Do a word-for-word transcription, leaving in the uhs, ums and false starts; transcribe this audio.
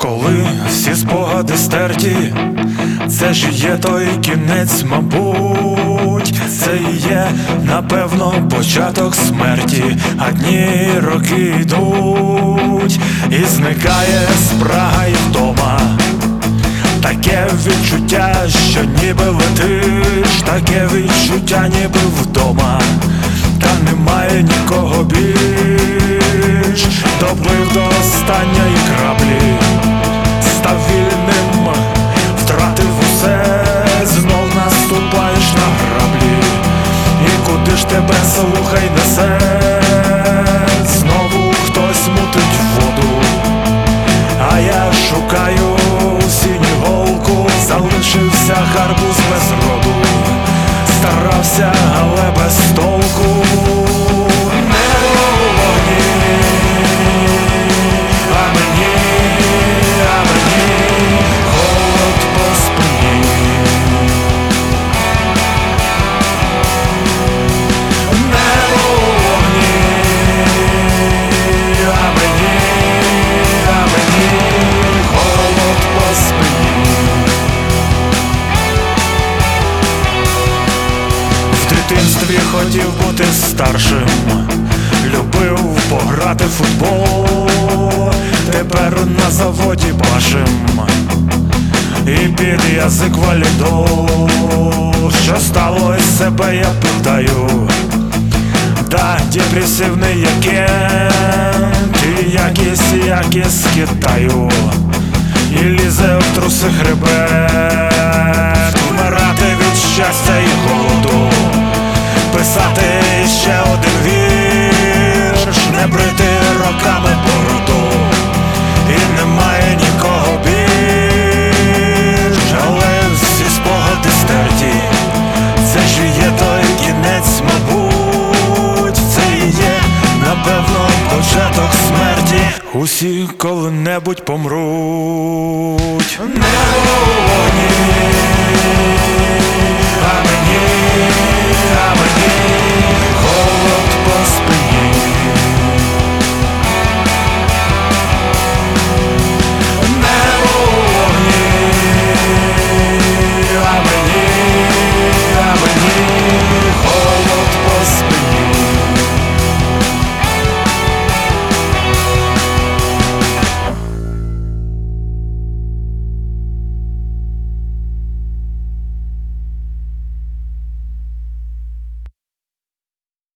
Коли всі спогади стерті, це ж є той кінець, мабуть. Це і є, напевно, початок смерті. А дні, роки йдуть, і зникає спрага і вдома. Таке відчуття, що ніби летиш, таке відчуття, ніби вдома. Та немає нікого більш. Доплив до останньої краплі, став вільним, втратив усе, знов наступаєш на граблі. І куди ж тебе, слухай, несе? Знову хтось мутить воду, а я шукаю синю голку. Залишився гарбуз без роду, старався, але без толку. Небо у вогні, а мені, а мені холод по спині. Небо у вогні, а мені, а мені холод по спині. В дитинстві хотів бути старшим, любив пограти в футбол. Тепер на заводі башим, і під язик валідол. Що стало із себе, я питаю? Да, депресивний якент, і якісь, якісь Китаю. І лізе в труси хребет, вмирати від щастя і голоду, писати ще один вірш, не брити роками бороду. І немає нікого більш, але всі спогади стерті. Це ж є той кінець, мабуть. Це і є, напевно, початок смерті. Усі коли-небудь помруть. Небо у вогні, а мені, а мені холод